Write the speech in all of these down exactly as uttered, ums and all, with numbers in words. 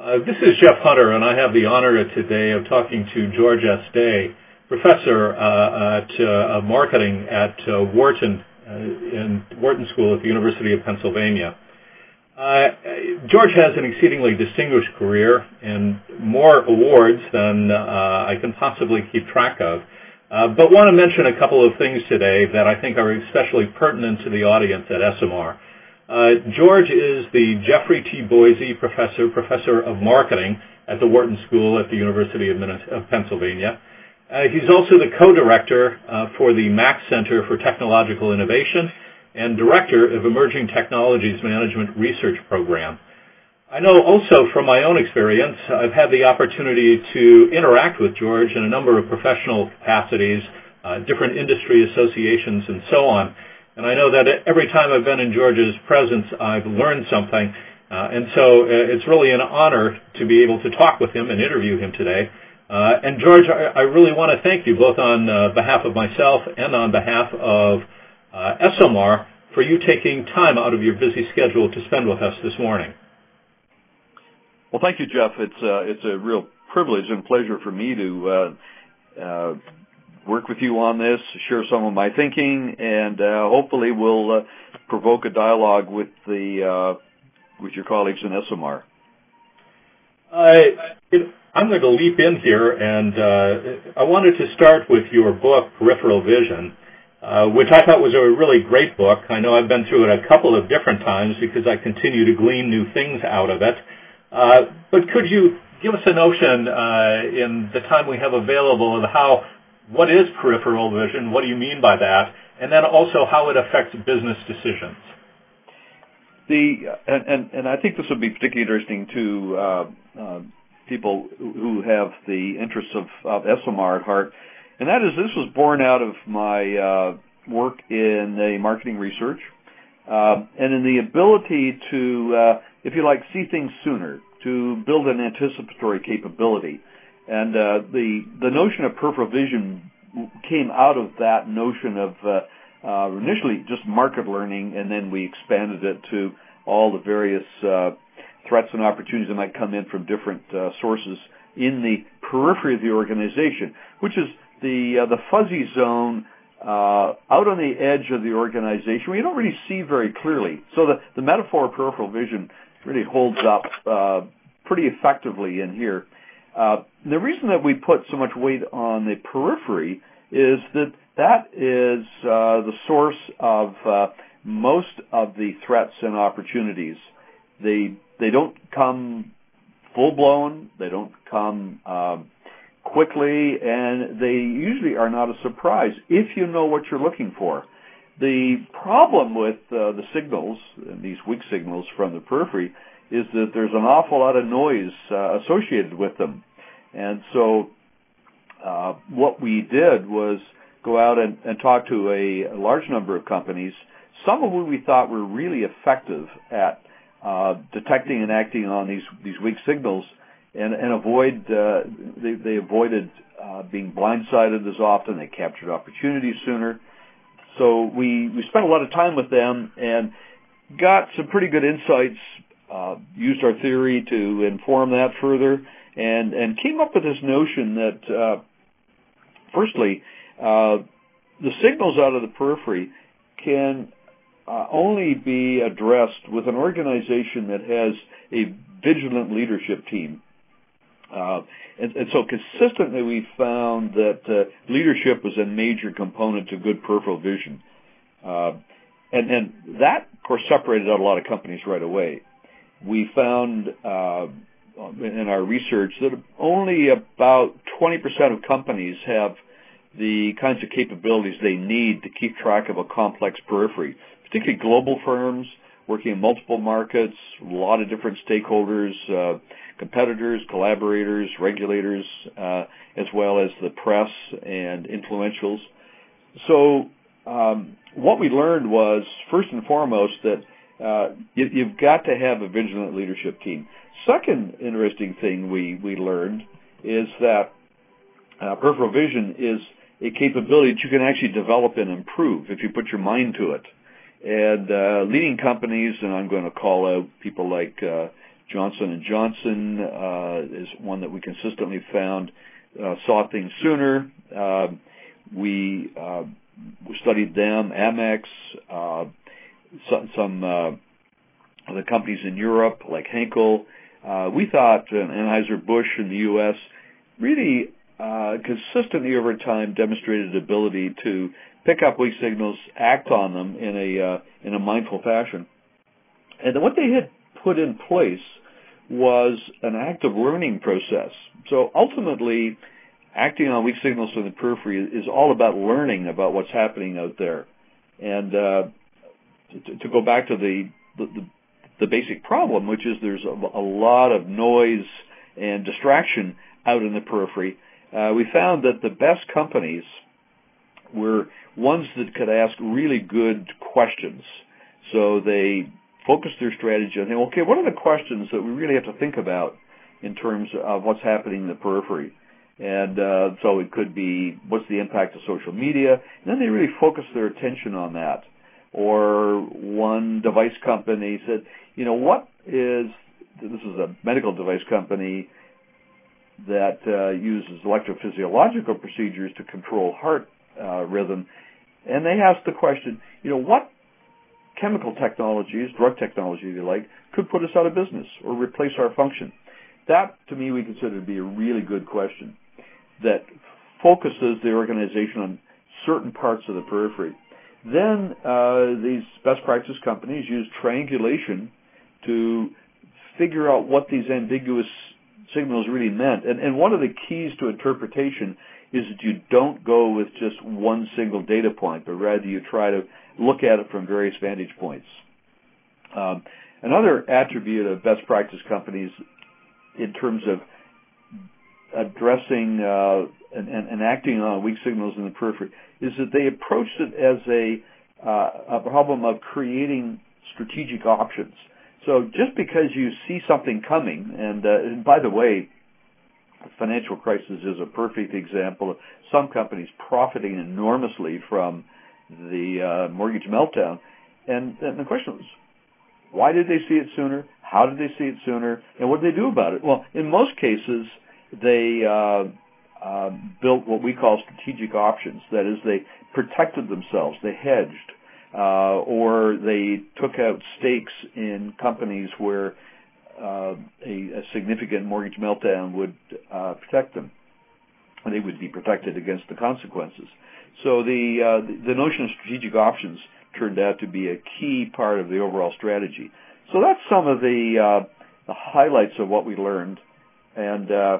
Uh, this is Jeff Hunter, and I have the honor today of talking to George S. Day, professor uh, at uh, marketing at uh, Wharton, uh, in Wharton School at the University of Pennsylvania. Uh, George has an exceedingly distinguished career and more awards than uh, I can possibly keep track of, uh, but want to mention a couple of things today that I think are especially pertinent to the audience at S M R. Uh, George is the Jeffrey T. Boise Professor, Professor of Marketing at the Wharton School at the University of, of Pennsylvania. Uh, he's also the co-director uh, for the Max Center for Technological Innovation and Director of Emerging Technologies Management Research Program. I know also from my own experience, I've had the opportunity to interact with George in a number of professional capacities, uh, different industry associations, and so on. And I know that every time I've been in George's presence, I've learned something. Uh, and so uh, it's really an honor to be able to talk with him and interview him today. Uh, and George, I, I really want to thank you both on uh, behalf of myself and on behalf of uh, S M R for you taking time out of your busy schedule to spend with us this morning. Well, thank you, Jeff. It's, uh, it's a real privilege and pleasure for me to uh, uh, work with you on this, share some of my thinking, and uh, hopefully we'll uh, provoke a dialogue with the uh, with your colleagues in S M R. Uh, it, I'm going to leap in here, and uh, I wanted to start with your book, Peripheral Vision, uh, which I thought was a really great book. I know I've been through it a couple of different times because I continue to glean new things out of it. Uh, but could you give us a notion uh, in the time we have available of how what is peripheral vision? What do you mean by that? And then also how it affects business decisions. The and and, and I think this would be particularly interesting to uh, uh, people who have the interests of, of S M R at heart, and that is this was born out of my uh, work in a marketing research uh, and in the ability to, uh, if you like, see things sooner, to build an anticipatory capability. And uh, the the notion of peripheral vision came out of that notion of uh, uh, initially just market learning, and then we expanded it to all the various uh, threats and opportunities that might come in from different uh, sources in the periphery of the organization, which is the uh, the fuzzy zone uh, out on the edge of the organization where you don't really see very clearly. So the, the metaphor of peripheral vision really holds up uh, pretty effectively in here. Uh, the reason that we put so much weight on the periphery is that that is uh, the source of uh, most of the threats and opportunities. They they don't come full blown. They don't come um, quickly, and they usually are not a surprise if you know what you're looking for. The problem with uh, the signals, these weak signals from the periphery, is that there's an awful lot of noise uh, associated with them. And so uh, what we did was go out and, and talk to a, a large number of companies, some of whom we thought were really effective at uh, detecting and acting on these, these weak signals, and, and avoid uh, they, they avoided uh, being blindsided as often. They captured opportunities sooner. So we, we spent a lot of time with them and got some pretty good insights. Uh, used our theory to inform that further, and, and came up with this notion that, uh, firstly, uh, the signals out of the periphery can uh, only be addressed with an organization that has a vigilant leadership team. Uh, and, and so consistently we found that uh, leadership was a major component to good peripheral vision. Uh, and, and that, of course, separated out a lot of companies right away. We found uh, in our research that only about twenty percent of companies have the kinds of capabilities they need to keep track of a complex periphery, particularly global firms working in multiple markets, a lot of different stakeholders, uh, competitors, collaborators, regulators, uh, as well as the press and influentials. So um, what we learned was, first and foremost, that Uh, you, you've got to have a vigilant leadership team. Second interesting thing we, we learned is that uh, peripheral vision is a capability that you can actually develop and improve if you put your mind to it. And uh, leading companies, and I'm going to call out people like uh, Johnson and Johnson uh, is one that we consistently found uh, saw things sooner. Uh, we, uh, we studied them, Amex, uh, some, some uh, other companies in Europe like Henkel. Uh, we thought uh, Anheuser-Busch in the U S really uh, consistently over time demonstrated ability to pick up weak signals, act on them in a uh, in a mindful fashion. And what they had put in place was an active learning process. So ultimately, acting on weak signals from the periphery is all about learning about what's happening out there. And uh, to, to go back to the, the the basic problem, which is there's a, a lot of noise and distraction out in the periphery, uh, we found that the best companies were ones that could ask really good questions. So they focused their strategy on, okay, what are the questions that we really have to think about in terms of what's happening in the periphery? And uh, so it could be, what's the impact of social media? And then they really focused their attention on that. Or one device company said, you know, what is, this is a medical device company that uh, uses electrophysiological procedures to control heart uh, rhythm. And they asked the question, you know, what chemical technologies, drug technology if you like, could put us out of business or replace our function? That, to me, we consider to be a really good question that focuses the organization on certain parts of the periphery. Then uh, these best practice companies use triangulation to figure out what these ambiguous signals really meant. And, and one of the keys to interpretation is that you don't go with just one single data point, but rather you try to look at it from various vantage points. Um, another attribute of best practice companies in terms of addressing uh, and, and, and acting on weak signals in the periphery is that they approached it as a, uh, a problem of creating strategic options. So just because you see something coming, and, uh, and by the way, the financial crisis is a perfect example of some companies profiting enormously from the uh, mortgage meltdown. And, and the question was, why did they see it sooner? How did they see it sooner? And what did they do about it? Well, in most cases, they uh, uh, built what we call strategic options. That is, they protected themselves, they hedged, uh, or they took out stakes in companies where uh, a, a significant mortgage meltdown would uh, protect them. They would be protected against the consequences. So the, uh, the the notion of strategic options turned out to be a key part of the overall strategy. So that's some of the, uh, the highlights of what we learned. And uh,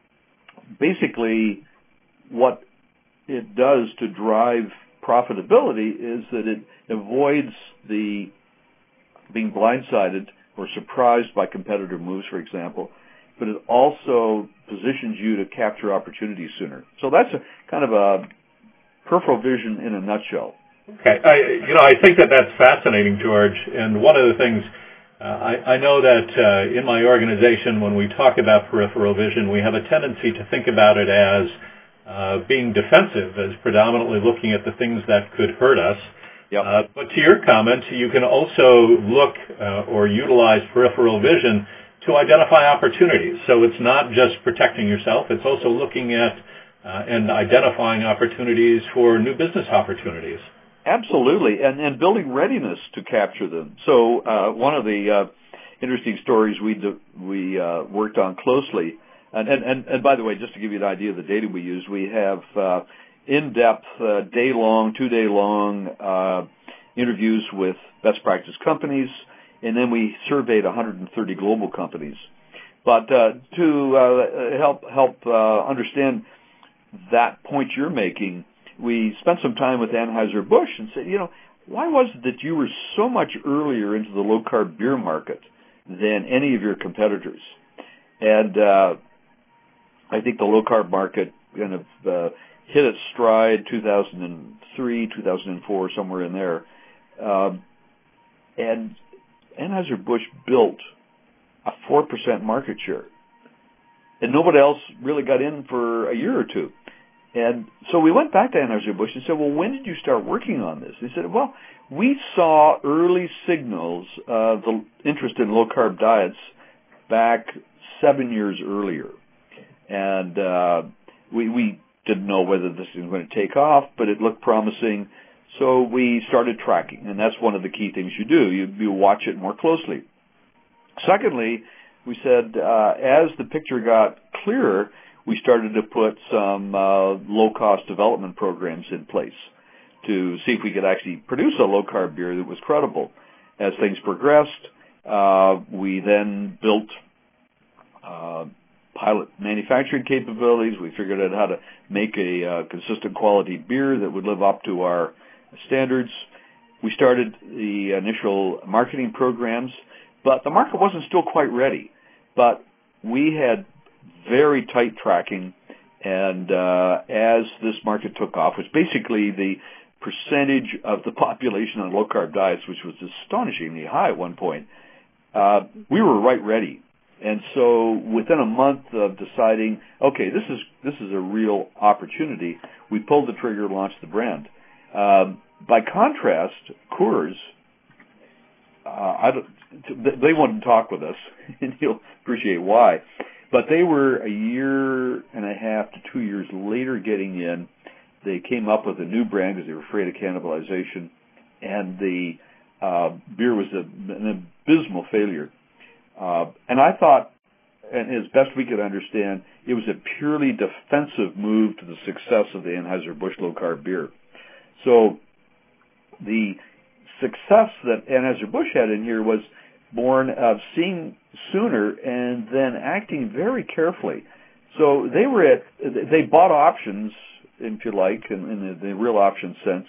basically what it does to drive profitability is that it avoids the being blindsided or surprised by competitor moves, for example, but it also positions you to capture opportunities sooner. So that's a kind of a peripheral vision in a nutshell. Okay, I, you know, I think that that's fascinating, George. And one of the things uh, I, I know that uh, in my organization, when we talk about peripheral vision, we have a tendency to think about it as uh, being defensive, as predominantly looking at the things that could hurt us. Yep. Uh, but to your comment, you can also look uh, or utilize peripheral vision to identify opportunities. So it's not just protecting yourself; it's also looking at uh, and identifying opportunities for new business opportunities. Absolutely, and, and building readiness to capture them. So uh, one of the uh, interesting stories we do, we uh, worked on closely, and, and, and, and by the way, just to give you an idea of the data we use, we have uh, in-depth, uh, day-long, two-day-long uh, interviews with best practice companies, and then we surveyed one hundred thirty global companies. But uh, to uh, help help uh, understand that point you're making, we spent some time with Anheuser-Busch and said, you know, why was it that you were so much earlier into the low-carb beer market than any of your competitors? And uh, I think the low-carb market kind of uh, hit its stride two thousand three, two thousand four, somewhere in there. Um, and Anheuser-Busch built a four percent market share. And nobody else really got in for a year or two. And so we went back to Anheuser-Busch and said, well, when did you start working on this? They said, well, we saw early signals of the interest in low-carb diets back seven years earlier. And uh, we, we didn't know whether this was going to take off, but it looked promising. So we started tracking, and that's one of the key things you do. You, you watch it more closely. Secondly, we said uh, as the picture got clearer, we started to put some uh, low-cost development programs in place to see if we could actually produce a low-carb beer that was credible. As things progressed, uh, we then built uh, pilot manufacturing capabilities. We figured out how to make a uh, consistent quality beer that would live up to our standards. We started the initial marketing programs, but the market wasn't still quite ready. But we had very tight tracking, and uh, as this market took off, which basically the percentage of the population on low-carb diets, which was astonishingly high at one point, uh, we were right ready. And so within a month of deciding, okay, this is this is a real opportunity, we pulled the trigger and launched the brand. Um, by contrast, Coors, uh, I don't, they wouldn't talk with us, and you'll appreciate why. But they were a year and a half to two years later getting in. They came up with a new brand because they were afraid of cannibalization, and the uh, beer was a, an abysmal failure. Uh, and I thought, and as best we could understand, it was a purely defensive move to the success of the Anheuser-Busch low-carb beer. So the success that Anheuser-Busch had in here was born of seeing sooner and then acting very carefully. So they were at, they bought options, if you like, in, in the, the real option sense,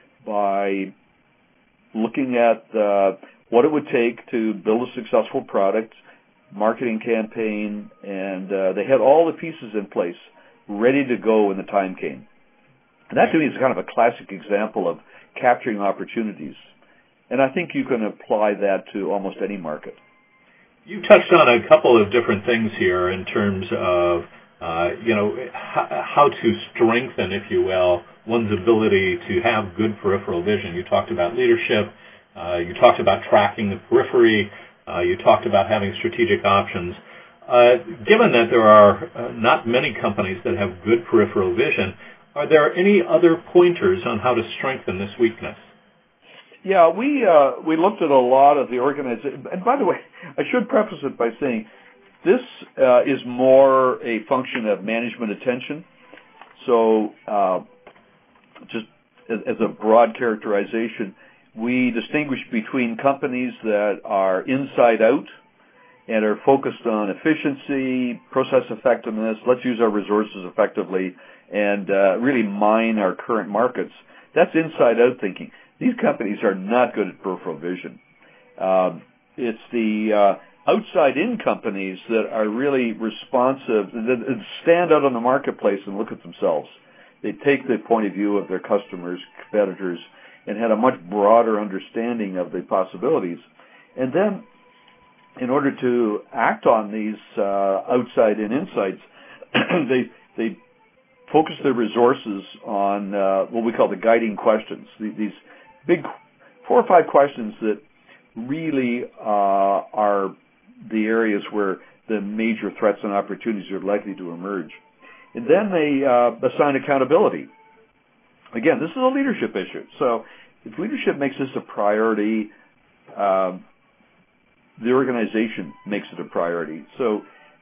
by looking at uh, what it would take to build a successful product, marketing campaign, and uh, they had all the pieces in place, ready to go when the time came. And that to me is kind of a classic example of capturing opportunities. And I think you can apply that to almost any market. You touched on a couple of different things here in terms of, uh, you know, h- how to strengthen, if you will, one's ability to have good peripheral vision. You talked about leadership. Uh, you talked about tracking the periphery. Uh, you talked about having strategic options. Uh, given that there are uh, not many companies that have good peripheral vision, are there any other pointers on how to strengthen this weakness? Yeah, we uh, we looked at a lot of the organization. And by the way, I should preface it by saying this uh, is more a function of management attention. So uh, just as, as a broad characterization, we distinguish between companies that are inside out and are focused on efficiency, process effectiveness, let's use our resources effectively, and uh, really mine our current markets. That's inside out thinking. These companies are not good at peripheral vision. Um, it's the uh, outside-in companies that are really responsive, that stand out on the marketplace and look at themselves. They take the point of view of their customers, competitors, and had a much broader understanding of the possibilities. And then, in order to act on these uh, outside-in insights, they they focus their resources on uh, what we call the guiding questions. These big four or five questions that really uh, are the areas where the major threats and opportunities are likely to emerge. And then they uh, assign accountability. Again, this is a leadership issue. So if leadership makes this a priority, uh, the organization makes it a priority. So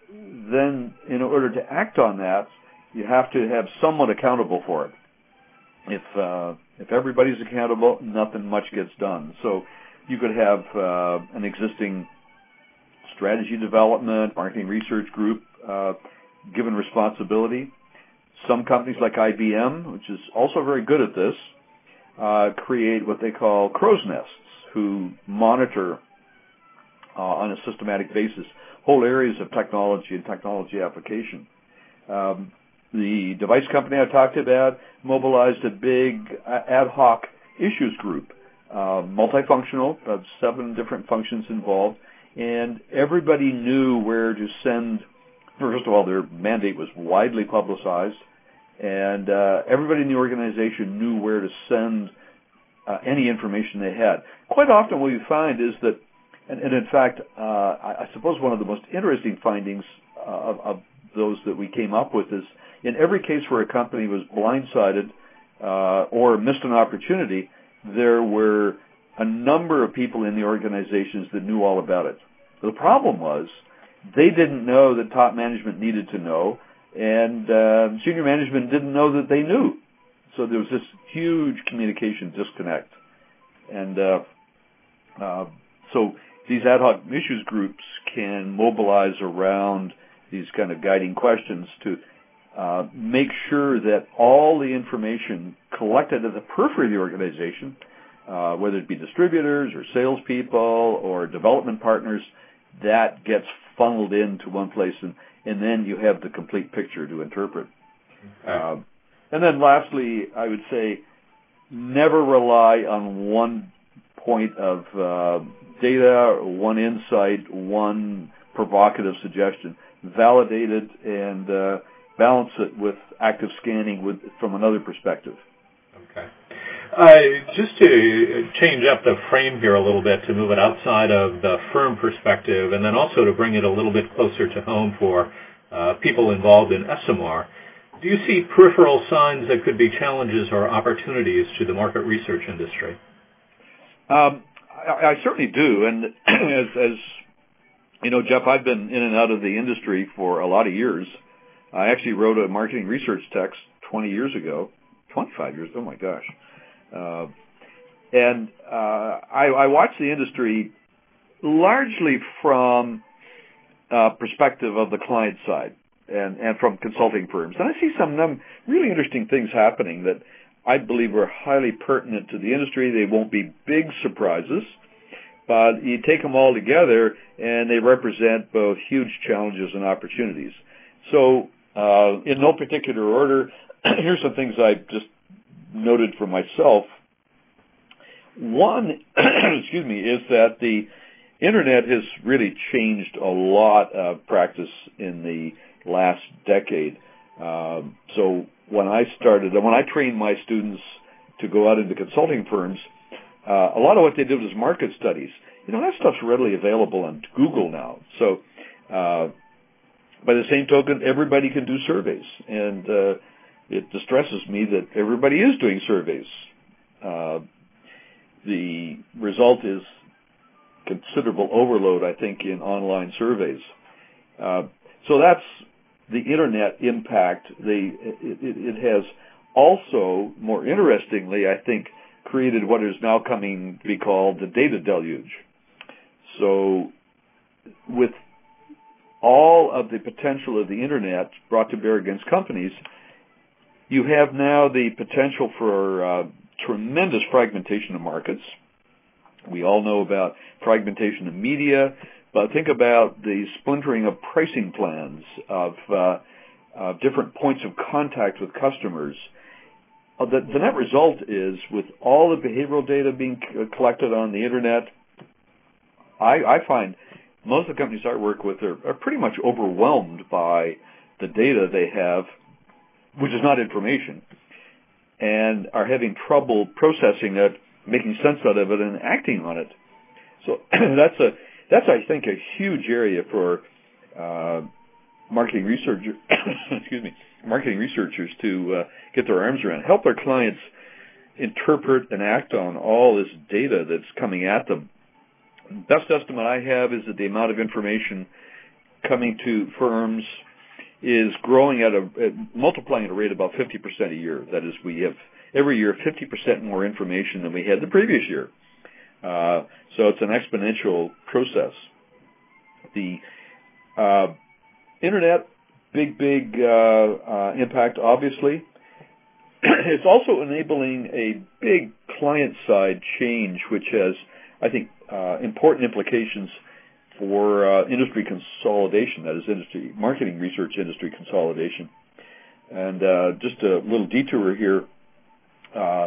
then in order to act on that, you have to have someone accountable for it. If uh, if everybody's accountable, nothing much gets done. So you could have uh, an existing strategy development, marketing research group uh, given responsibility. Some companies like I B M, which is also very good at this, uh, create what they call crow's nests, who monitor uh, on a systematic basis whole areas of technology and technology application. Um, The device company I talked about mobilized a big ad hoc issues group, uh, multifunctional, about seven different functions involved, and everybody knew where to send. First of all, their mandate was widely publicized, and uh, everybody in the organization knew where to send uh, any information they had. Quite often what we find is that And, and in fact, uh, I, I suppose one of the most interesting findings uh, of, of those that we came up with is in every case where a company was blindsided uh, or missed an opportunity, there were a number of people in the organizations that knew all about it. The problem was they didn't know that top management needed to know, and uh, senior management didn't know that they knew. So there was this huge communication disconnect. And uh, uh, so these ad hoc issues groups can mobilize around these kind of guiding questions to uh, make sure that all the information collected at the periphery of the organization, uh, whether it be distributors or salespeople or development partners, that gets funneled into one place, and, and then you have the complete picture to interpret. Okay. Uh, and then lastly, I would say never rely on one point of uh, data, one insight, one provocative suggestion. Validate it and uh, balance it with active scanning with, from another perspective. Okay. Uh, just to change up the frame here a little bit, to move it outside of the firm perspective, and then also to bring it a little bit closer to home for uh, people involved in S M R, do you see peripheral signs that could be challenges or opportunities to the market research industry? Um, I, I certainly do, and as, as you know, Jeff, I've been in and out of the industry for a lot of years. I actually wrote a marketing research text twenty years ago, twenty-five years, oh my gosh. Uh, and uh, I, I watch the industry largely from uh, perspective of the client side and, and from consulting firms. And I see some um, really interesting things happening that I believe are highly pertinent to the industry. They won't be big surprises, but you take them all together and they represent both huge challenges and opportunities. So uh, in no particular order, here's some things I just noted for myself. One, excuse me, is that the Internet has really changed a lot of practice in the last decade. Um, so when I started, when I trained my students to go out into consulting firms, uh, a lot of what they did was market studies. You know, that stuff's readily available on Google now. So uh, by the same token, everybody can do surveys, and uh, it distresses me that everybody is doing surveys. Uh, the result is considerable overload, I think, in online surveys. Uh, so that's the Internet impact. The, it, it has also, more interestingly, I think, created what is now coming to be called the data deluge. So with all of the potential of the Internet brought to bear against companies, you have now the potential for uh, tremendous fragmentation of markets. We all know about fragmentation of media, but think about the splintering of pricing plans, of uh, uh, different points of contact with customers. Uh, the, the net result is, with all the behavioral data being c- collected on the Internet, I, I find most of the companies I work with are, are pretty much overwhelmed by the data they have, which is not information, and are having trouble processing it, making sense out of it, and acting on it. So that's a that's I think a huge area for uh, marketing researchers, excuse me, marketing researchers to uh, get their arms around, help their clients interpret and act on all this data that's coming at them. Best estimate I have is that the amount of information coming to firms is growing at a at multiplying at a rate of about fifty percent a year. That is, we have every year fifty percent more information than we had the previous year. Uh, so it's an exponential process. The uh, Internet, big, big uh, uh, impact, obviously. It's also enabling a big client-side change, which has, I think, uh, important implications for uh, industry consolidation, that is, industry marketing research industry consolidation. And uh, just a little detour here, uh,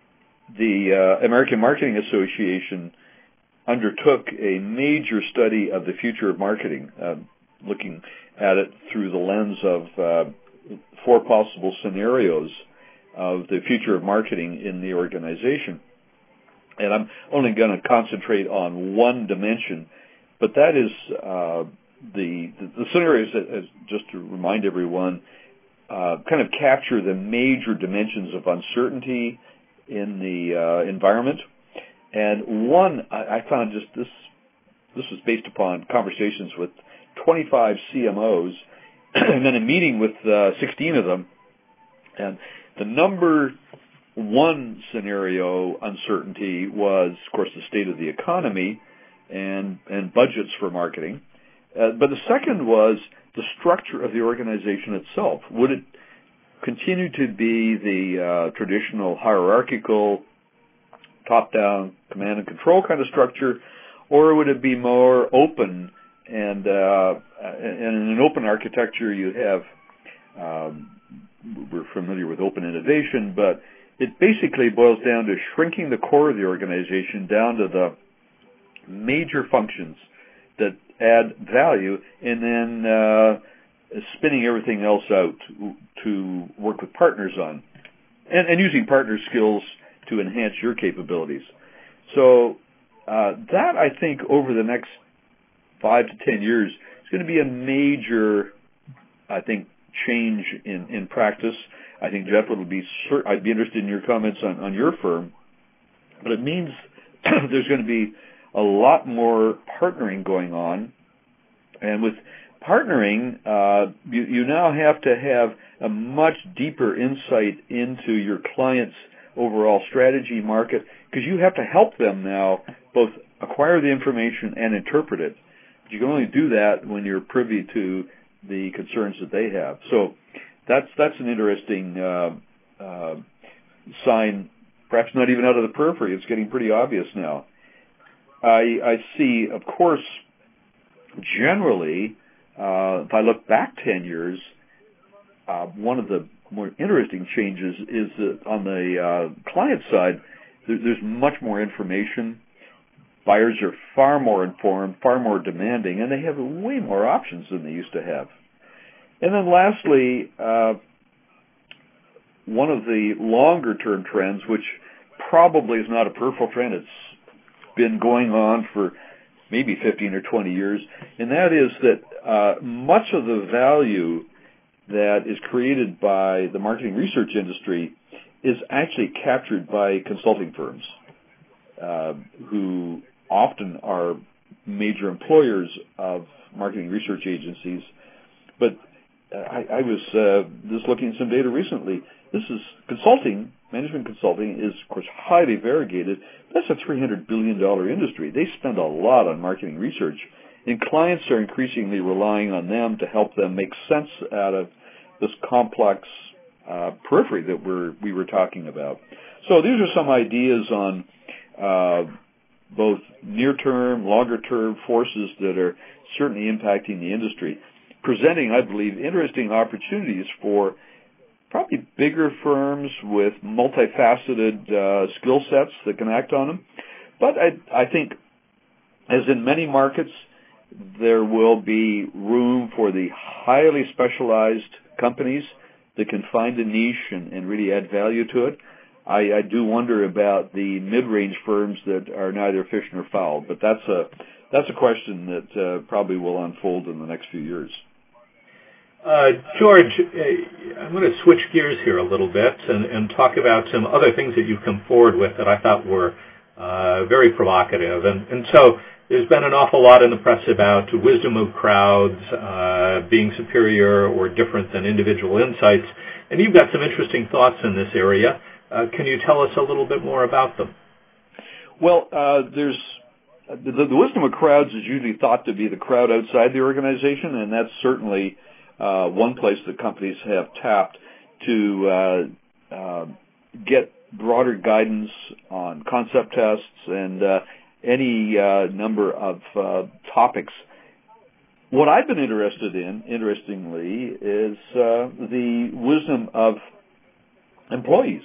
the uh, American Marketing Association undertook a major study of the future of marketing, uh, looking at it through the lens of uh, four possible scenarios of the future of marketing in the organization. And I'm only going to concentrate on one dimension, but that is uh, the, the the scenarios that, as, just to remind everyone, uh, kind of capture the major dimensions of uncertainty in the uh, environment. And one, I, I found just this, this was based upon conversations with twenty-five C M Os, and then a meeting with uh, sixteen of them, and the number one scenario uncertainty was, of course, the state of the economy and and budgets for marketing. Uh, but the second was the structure of the organization itself. Would it continue to be the uh, traditional hierarchical, top-down command and control kind of structure, or would it be more open? And, uh, and in an open architecture, you have, um, we're familiar with open innovation, but it basically boils down to shrinking the core of the organization down to the major functions that add value, and then uh, spinning everything else out to work with partners on, and, and using partner skills to enhance your capabilities. So uh, that, I think, over the next five to ten years is going to be a major, I think, change in, in practice. I think, Jeff, would be. I'd be interested in your comments on, on your firm, but it means there's going to be a lot more partnering going on, and with partnering, uh, you, you now have to have a much deeper insight into your client's overall strategy market, because you have to help them now both acquire the information and interpret it. But you can only do that when you're privy to the concerns that they have. So That's that's an interesting uh, uh, sign, perhaps not even out of the periphery. It's getting pretty obvious now. I, I see, of course, generally, uh, if I look back ten years, uh, one of the more interesting changes is that on the uh, client side, there, there's much more information. Buyers are far more informed, far more demanding, and they have way more options than they used to have. And then lastly, uh, one of the longer-term trends, which probably is not a peripheral trend, it's been going on for maybe fifteen or twenty years, and that is that uh, much of the value that is created by the marketing research industry is actually captured by consulting firms uh, who often are major employers of marketing research agencies. But I, I was uh, just looking at some data recently. This is consulting, management consulting is, of course, highly variegated. That's a three hundred billion dollars industry. They spend a lot on marketing research, and clients are increasingly relying on them to help them make sense out of this complex uh, periphery that we're, we were talking about. So these are some ideas on uh, both near-term, longer-term forces that are certainly impacting the industry, presenting, I believe, interesting opportunities for probably bigger firms with multifaceted uh, skill sets that can act on them. But I, I think, as in many markets, there will be room for the highly specialized companies that can find a niche and, and really add value to it. I, I do wonder about the mid-range firms that are neither fish nor fowl, but that's a that's a question that uh, probably will unfold in the next few years. Uh, George, uh, I'm going to switch gears here a little bit and, and talk about some other things that you've come forward with that I thought were uh, very provocative. And, and so there's been an awful lot in the press about wisdom of crowds uh, being superior or different than individual insights. And you've got some interesting thoughts in this area. Uh, can you tell us a little bit more about them? Well, uh, there's the, the wisdom of crowds is usually thought to be the crowd outside the organization, and that's certainly uh, one place that companies have tapped to uh, uh, get broader guidance on concept tests and uh, any uh, number of uh, topics. What I've been interested in, interestingly, is uh, the wisdom of employees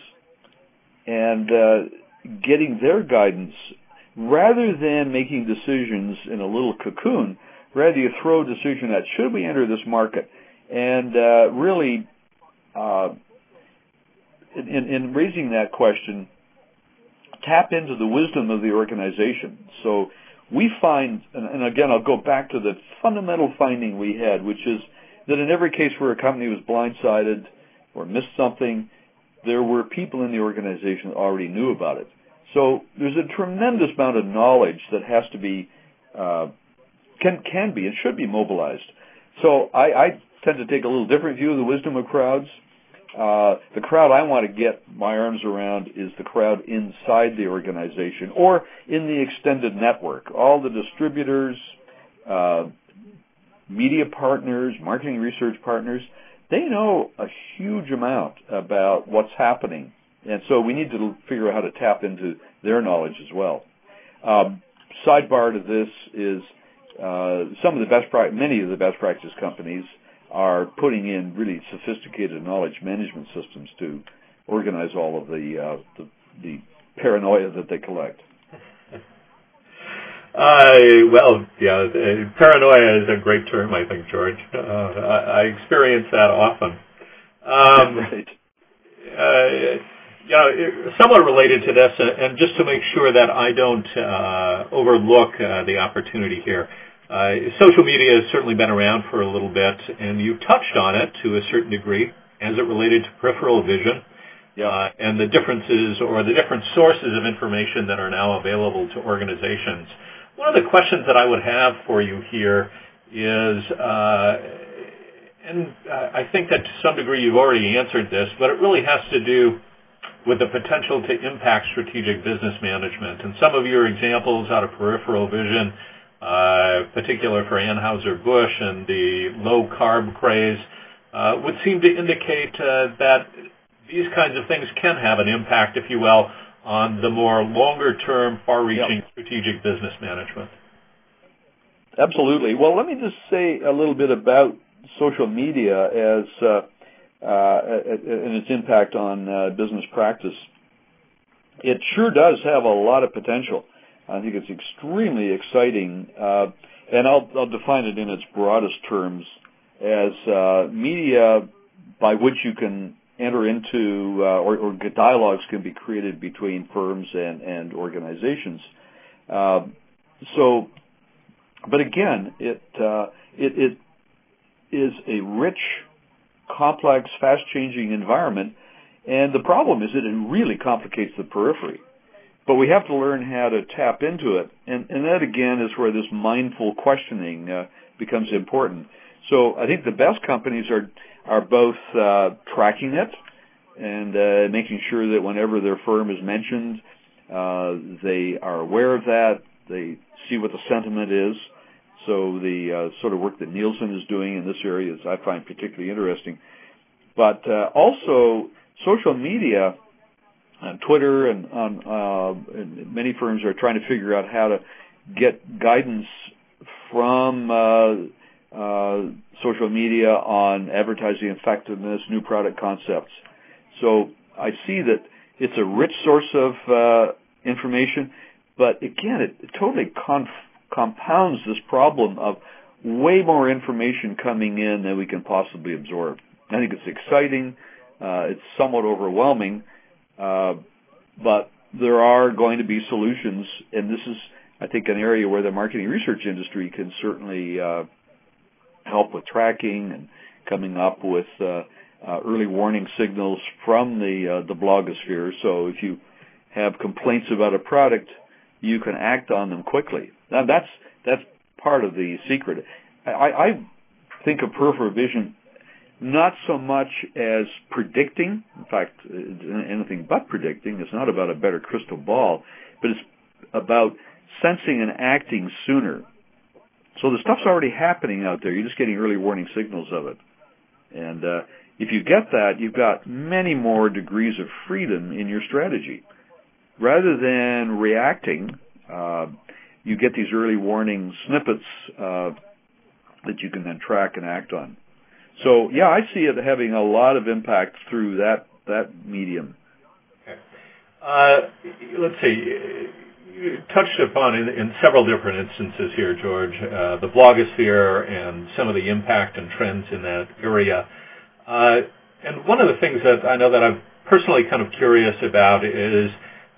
and uh, getting their guidance. Rather than making decisions in a little cocoon, rather you throw a decision at, should we enter this market? And uh, really, uh, in, in raising that question, tap into the wisdom of the organization. So we find, and, and again, I'll go back to the fundamental finding we had, which is that in every case where a company was blindsided or missed something, there were people in the organization that already knew about it. So there's a tremendous amount of knowledge that has to be, uh, can can be and should be mobilized. So I, I tend to take a little different view of the wisdom of crowds. Uh, the crowd I want to get my arms around is the crowd inside the organization or in the extended network. All the distributors, uh, media partners, marketing research partners, they know a huge amount about what's happening. And so we need to figure out how to tap into their knowledge as well. Um, sidebar to this is uh, some of the best, pra- many of the best practice companies are putting in really sophisticated knowledge management systems to organize all of the uh, the, the paranoia that they collect. Uh, well, yeah, uh, paranoia is a great term, I think, George. Uh, I, I experience that often. Um, right. Uh, you know, somewhat related to this, and just to make sure that I don't uh, overlook uh, the opportunity here. Uh, social media has certainly been around for a little bit, and you touched on it to a certain degree as it related to peripheral vision yeah. uh, and the differences or the different sources of information that are now available to organizations. One of the questions that I would have for you here is, uh, and I think that to some degree you've already answered this, but it really has to do with the potential to impact strategic business management. And some of your examples out of peripheral vision, Uh, particular for Anheuser-Busch and the low-carb craze, uh, would seem to indicate uh, that these kinds of things can have an impact, if you will, on the more longer-term, far-reaching yep. strategic business management. Absolutely. Well, let me just say a little bit about social media as uh, uh, and its impact on uh, business practice. It sure does have a lot of potential. I think it's extremely exciting, uh, and I'll, I'll define it in its broadest terms as uh, media by which you can enter into, uh, or, or dialogues can be created between firms and, and organizations. Uh, so, but again, it, uh, it it is a rich, complex, fast-changing environment, and the problem is that it really complicates the periphery. But we have to learn how to tap into it, and, and that, again, is where this mindful questioning uh, becomes important. So I think the best companies are are both uh, tracking it and uh, making sure that whenever their firm is mentioned, uh, they are aware of that, they see what the sentiment is. So the uh, sort of work that Nielsen is doing in this area is, I find, particularly interesting. But uh, also social media, on Twitter and on uh, and many firms are trying to figure out how to get guidance from uh, uh, social media on advertising effectiveness, new product concepts. So I see that it's a rich source of uh, information, but again, it, it totally conf- compounds this problem of way more information coming in than we can possibly absorb. I think it's exciting. Uh, it's somewhat overwhelming. Uh, but there are going to be solutions, and this is, I think, an area where the marketing research industry can certainly uh, help with tracking and coming up with uh, uh, early warning signals from the uh, the blogosphere. So if you have complaints about a product, you can act on them quickly. Now that's that's part of the secret. I, I think of peripheral vision not so much as predicting. In fact, anything but predicting. It's not about a better crystal ball, but it's about sensing and acting sooner. So the stuff's already happening out there. You're just getting early warning signals of it. And uh, if you get that, you've got many more degrees of freedom in your strategy. Rather than reacting, uh, you get these early warning snippets uh, that you can then track and act on. So, yeah, I see it having a lot of impact through that that medium. Okay. Uh, let's see. You touched upon in, in several different instances here, George, uh, the blogosphere and some of the impact and trends in that area. Uh, and one of the things that I know that I'm personally kind of curious about is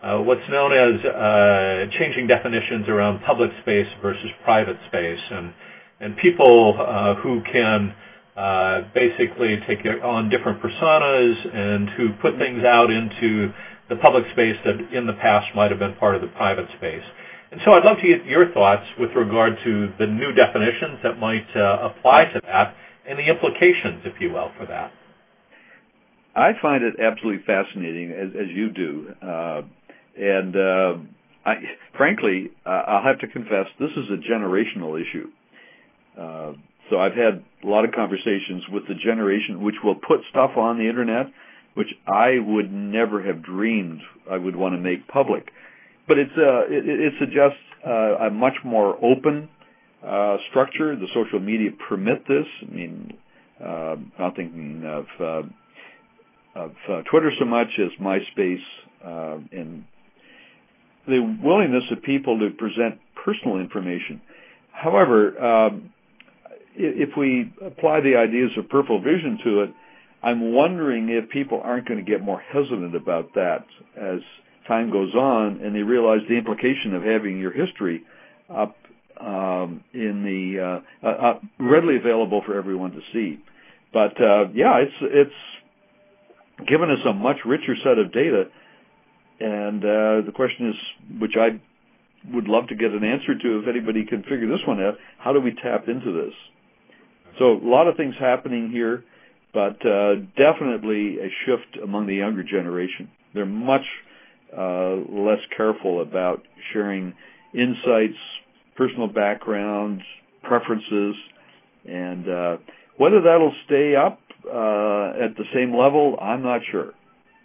uh, what's known as uh, changing definitions around public space versus private space, and and people uh, who can uh, basically take on different personas and who put things out into the public space that in the past might have been part of the private space. And so I'd love to get your thoughts with regard to the new definitions that might uh, apply to that and the implications, if you will, for that. I find it absolutely fascinating, as, as you do. Uh, and uh, I, frankly, uh, I'll have to confess, this is a generational issue. Uh, so I've had a lot of conversations with the generation which will put stuff on the Internet which I would never have dreamed I would want to make public. But it's uh, it, it suggests uh, a much more open uh, structure. The social media permit this. I mean, uh, I'm not thinking of, uh, of uh, Twitter so much as MySpace, uh, and the willingness of people to present personal information. However, um, if we apply the ideas of peripheral vision to it, I'm wondering if people aren't going to get more hesitant about that as time goes on and they realize the implication of having your history up um, in the uh, uh, readily available for everyone to see. But uh, yeah, it's it's given us a much richer set of data, and uh, the question is, which I would love to get an answer to if anybody can figure this one out, how do we tap into this? So a lot of things happening here, but uh, definitely a shift among the younger generation. They're much uh, less careful about sharing insights, personal backgrounds, preferences, and uh, whether that'll stay up uh, at the same level, I'm not sure.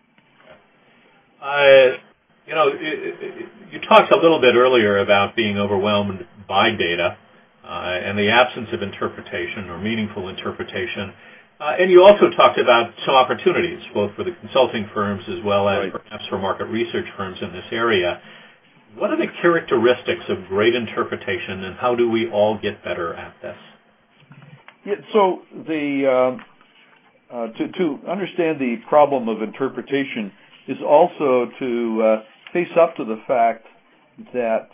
Uh, you know, it, it, you talked a little bit earlier about being overwhelmed by data uh, and the absence of interpretation or meaningful interpretation. Uh, and you also talked about some opportunities, both for the consulting firms as well as right. perhaps for market research firms in this area. What are the characteristics of great interpretation, and how do we all get better at this? Yeah, so the uh, uh, to, to understand the problem of interpretation is also to uh, face up to the fact that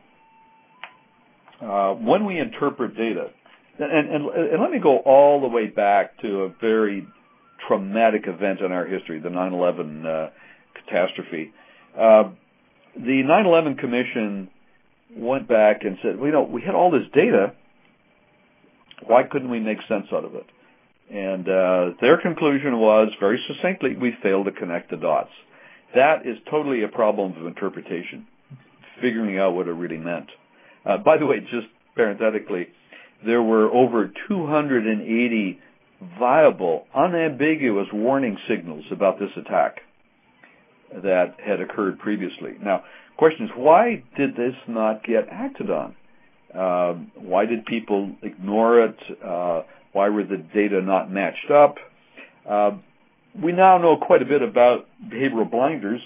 uh, uh, when we interpret data, And, and, and let me go all the way back to a very traumatic event in our history, the nine eleven uh, catastrophe. Uh, the nine eleven Commission went back and said, well, you know, we had all this data. Why couldn't we make sense out of it? And uh, their conclusion was, very succinctly, we failed to connect the dots. That is totally a problem of interpretation, figuring out what it really meant. Uh, by the way, just parenthetically, there were over two hundred eighty viable, unambiguous warning signals about this attack that had occurred previously. Now, the question is, why did this not get acted on? Uh, why did people ignore it? Uh, why were the data not matched up? Uh, we now know quite a bit about behavioral blinders.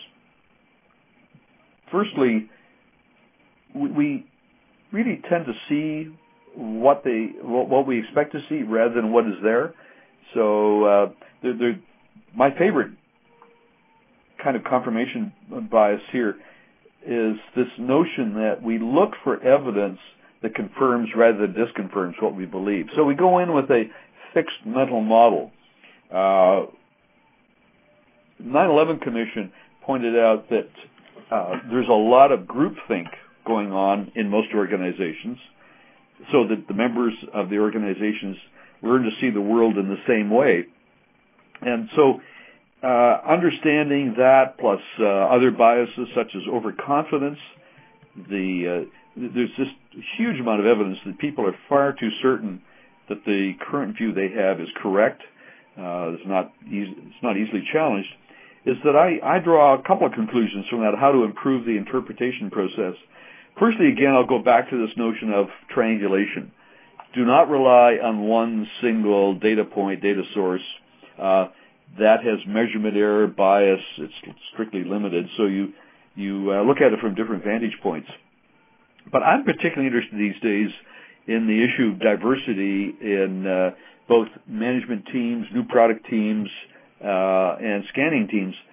Firstly, we, we really tend to see what they what we expect to see rather than what is there. So uh, they're, they're, my favorite kind of confirmation bias here is this notion that we look for evidence that confirms rather than disconfirms what we believe. So we go in with a fixed mental model. Uh, nine eleven Commission pointed out that uh, there's a lot of groupthink going on in most organizations, so that the members of the organizations learn to see the world in the same way. And so uh, understanding that plus uh, other biases such as overconfidence, the, uh, there's just a huge amount of evidence that people are far too certain that the current view they have is correct. Uh, it's not easy, it's not easily challenged. Is that I, I draw a couple of conclusions from that, how to improve the interpretation process. Firstly, again, I'll go back to this notion of triangulation. Do not rely on one single data point, data source. Uh, that has measurement error, bias. It's strictly limited. So you you uh, look at it from different vantage points. But I'm particularly interested these days in the issue of diversity in uh, both management teams, new product teams, uh, and scanning teams.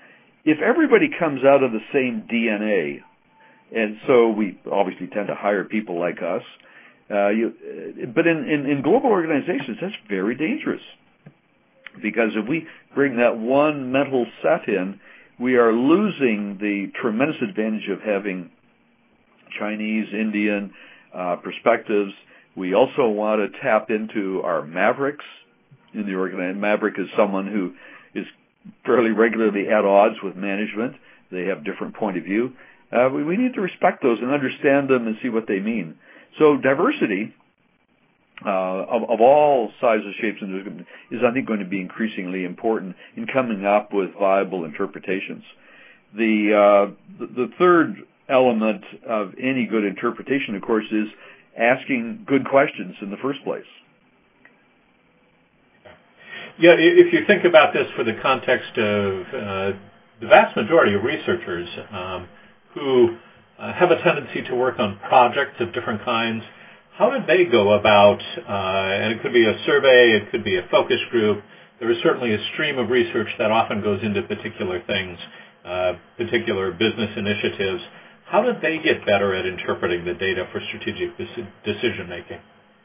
if everybody comes out of the same D N A, and so we obviously tend to hire people like us, uh, you, but in, in, in global organizations, that's very dangerous. Because if we bring that one mental set in, we are losing the tremendous advantage of having Chinese, Indian uh, perspectives. We also want to tap into our mavericks in the organization. Maverick is someone who is fairly regularly at odds with management. They have different point of view. Uh, we, we need to respect those and understand them and see what they mean. So diversity uh, of, of all sizes, shapes, and is, I think, going to be increasingly important in coming up with viable interpretations. The, uh, the, the third element of any good interpretation, of course, is asking good questions in the first place. Yeah, if you think about this for the context of uh, the vast majority of researchers um, who uh, have a tendency to work on projects of different kinds, how did they go about, uh, and it could be a survey, it could be a focus group, there is certainly a stream of research that often goes into particular things, uh, particular business initiatives. How did they get better at interpreting the data for strategic decision making?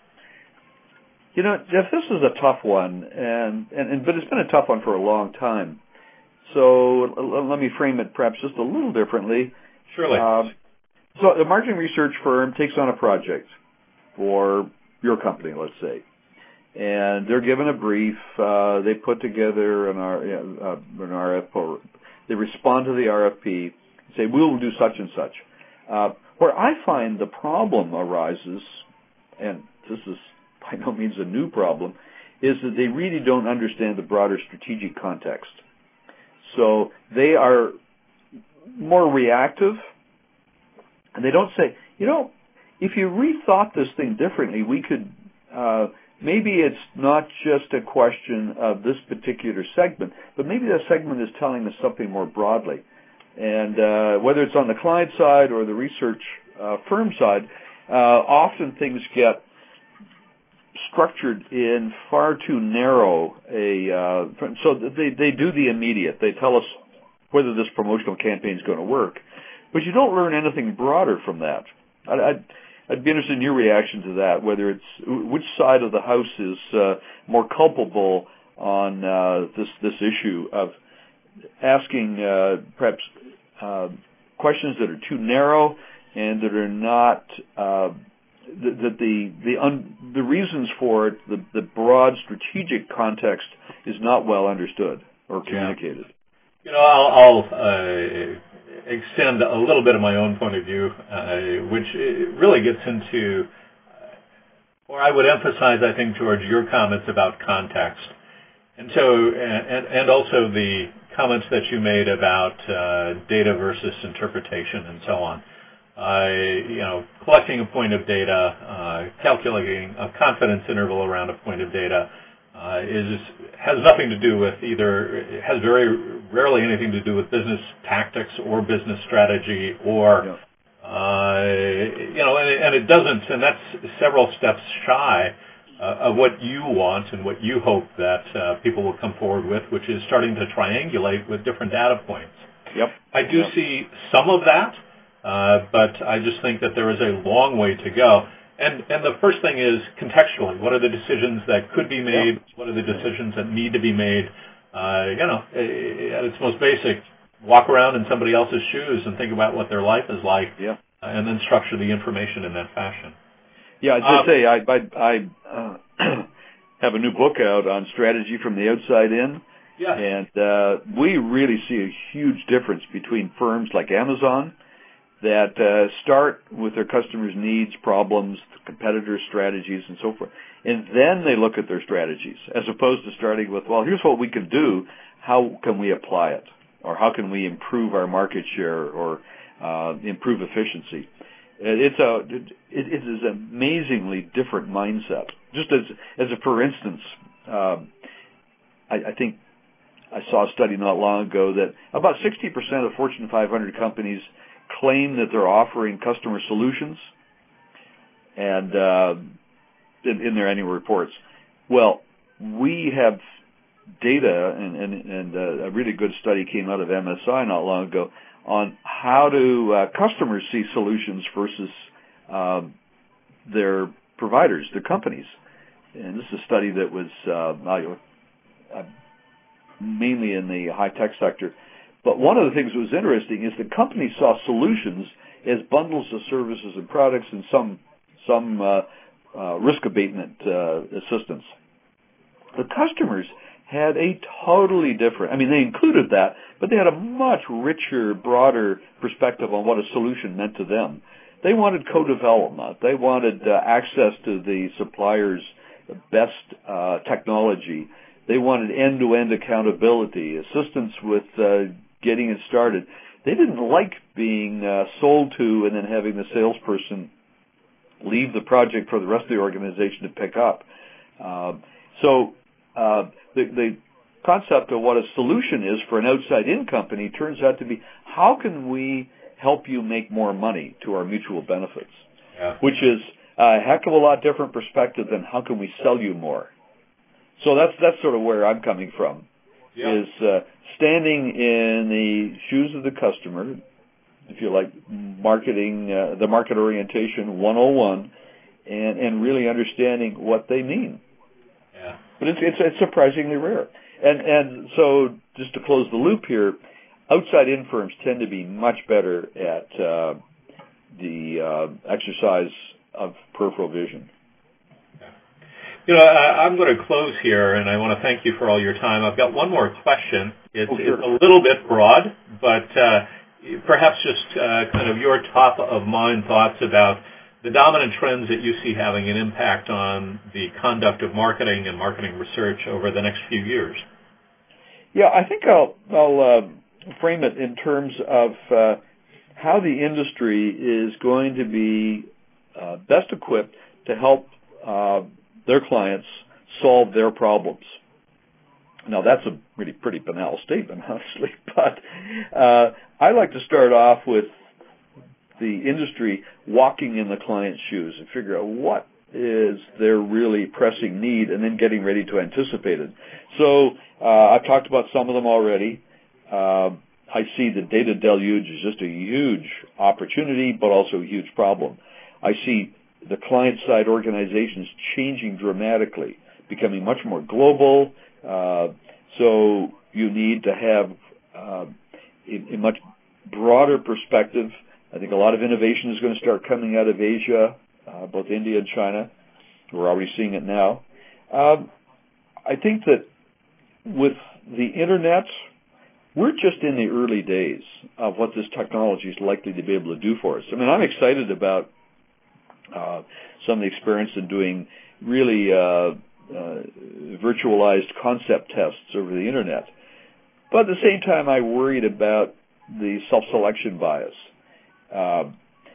You know, Jeff, this is a tough one, and, and, and but it's been a tough one for a long time. So l- let me frame it perhaps just a little differently. Surely. Uh, so a marketing research firm takes on a project for your company, let's say, and they're given a brief. Uh, they put together an, R, uh, an R F P. They respond to the R F P, say, we will do such and such. Uh, where I find the problem arises, and this is by no means a new problem, is that they really don't understand the broader strategic context. So they are more reactive, and they don't say, you know, if you rethought this thing differently, we could, uh, maybe it's not just a question of this particular segment, but maybe that segment is telling us something more broadly. And uh, whether it's on the client side or the research uh, firm side, uh, often things get structured in far too narrow a uh, so they they do the immediate. They tell us whether this promotional campaign is going to work, but you don't learn anything broader from that. I'd, I'd, I'd be interested in your reaction to that. Whether it's which side of the house is uh, more culpable on uh, this this issue of asking uh, perhaps uh, questions that are too narrow and that are not. Uh, That the the un, the reasons for it, the, the broad strategic context is not well understood or communicated. You know, I'll, I'll uh, extend a little bit of my own point of view, uh, which really gets into, or I would emphasize, I think, George, your comments about context, and so and and also the comments that you made about uh, data versus interpretation and so on. Uh, you know, collecting a point of data, uh, calculating a confidence interval around a point of data uh, is has nothing to do with either, has very rarely anything to do with business tactics or business strategy or, yeah. uh, you know, and, and it doesn't, and that's several steps shy uh, of what you want and what you hope that uh, people will come forward with, which is starting to triangulate with different data points. Yep. I do yep. see some of that. Uh, but I just think that there is a long way to go. And and the first thing is contextually. What are the decisions that could be made? What are the decisions that need to be made? Uh, you know, at its most basic, walk around in somebody else's shoes and think about what their life is like, yeah. uh, and then structure the information in that fashion. Yeah, I'd just um, say I, I, I uh, have a new book out on strategy from the outside in. Yeah. And uh, we really see a huge difference between firms like Amazon that uh, start with their customers' needs, problems, competitors' strategies, and so forth. And then they look at their strategies, as opposed to starting with, well, here's what we can do. How can we apply it? Or how can we improve our market share or uh, improve efficiency? It's a, it, it is an amazingly different mindset. Just as, as a for instance, um, I, I think I saw a study not long ago that about sixty percent of Fortune five hundred companies claim that they're offering customer solutions and uh, in, in their annual reports. Well, we have data, and, and, and uh, a really good study came out of M S I not long ago on how do uh, customers see solutions versus uh, their providers, their companies. And this is a study that was uh, mainly in the high-tech sector. But one of the things that was interesting is the companies saw solutions as bundles of services and products and some some uh, uh, risk abatement uh, assistance. The customers had a totally different, I mean, they included that, but they had a much richer, broader perspective on what a solution meant to them. They wanted co-development. They wanted uh, access to the supplier's best uh, technology. They wanted end-to-end accountability, assistance with uh, getting it started. They didn't like being uh, sold to and then having the salesperson leave the project for the rest of the organization to pick up. Uh, so uh, the, the concept of what a solution is for an outside-in company turns out to be, how can we help you make more money to our mutual benefits? Yeah. Which is a heck of a lot different perspective than how can we sell you more. So that's that's sort of where I'm coming from, yeah. is uh, standing in the shoes of the customer, if you like, marketing, uh, the market orientation one oh one, and, and really understanding what they mean. Yeah. But it's, it's it's surprisingly rare. And and so just to close the loop here, outside-in firms tend to be much better at uh, the uh, exercise of peripheral vision. You know, I, I'm going to close here, and I want to thank you for all your time. I've got one more question. It's, oh, sure. it's a little bit broad, but uh, perhaps just uh, kind of your top-of-mind thoughts about the dominant trends that you see having an impact on the conduct of marketing and marketing research over the next few years. Yeah, I think I'll, I'll uh, frame it in terms of uh, how the industry is going to be uh, best equipped to help uh, their clients solve their problems. Now, that's a really pretty banal statement, honestly, but uh, I like to start off with the industry walking in the client's shoes and figure out what is their really pressing need and then getting ready to anticipate it. So uh, I've talked about some of them already. Uh, I see the data deluge as just a huge opportunity, but also a huge problem. I see the client-side organizations changing dramatically, becoming much more global. Uh, so you need to have uh, a, a much broader perspective. I think a lot of innovation is going to start coming out of Asia, uh, both India and China. We're already seeing it now. Um, I think that with the Internet, we're just in the early days of what this technology is likely to be able to do for us. I mean, I'm excited about Uh, some of the experience in doing really uh, uh, virtualized concept tests over the Internet. But at the same time, I worried about the self-selection bias. Uh,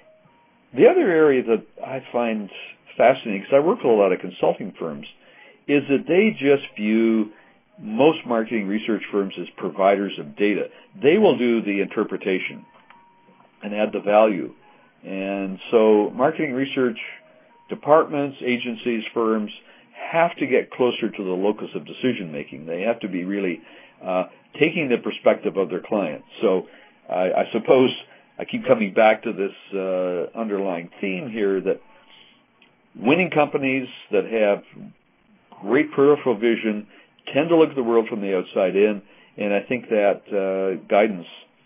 the other area that I find fascinating, because I work with a lot of consulting firms, is that they just view most marketing research firms as providers of data. They will do the interpretation and add the value. And so marketing research departments, agencies, firms have to get closer to the locus of decision-making. They have to be really uh, taking the perspective of their clients. So I, I suppose I keep coming back to this uh, underlying theme here that winning companies that have great peripheral vision tend to look at the world from the outside in, and I think that uh, guidance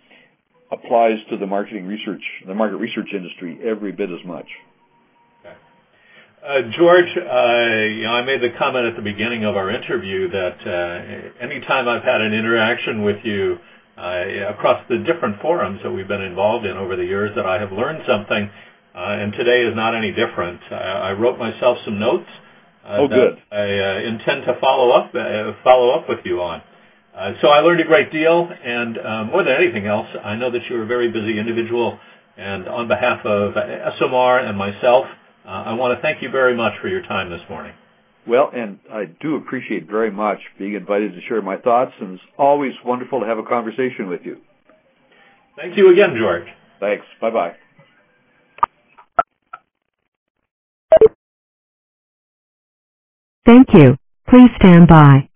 applies to the marketing research, the market research industry every bit as much. Okay. Uh, George, uh, you know, I made the comment at the beginning of our interview that uh, anytime I've had an interaction with you uh, across the different forums that we've been involved in over the years, that I have learned something, uh, and today is not any different. I, I wrote myself some notes uh, oh, that good. I uh, intend to follow up uh, follow up with you on. Uh, so I learned a great deal, and uh, more than anything else, I know that you're a very busy individual, and on behalf of S M R and myself, uh, I want to thank you very much for your time this morning. Well, and I do appreciate very much being invited to share my thoughts, and it's always wonderful to have a conversation with you. Thank you again, George. Thanks. Bye-bye. Thank you. Please stand by.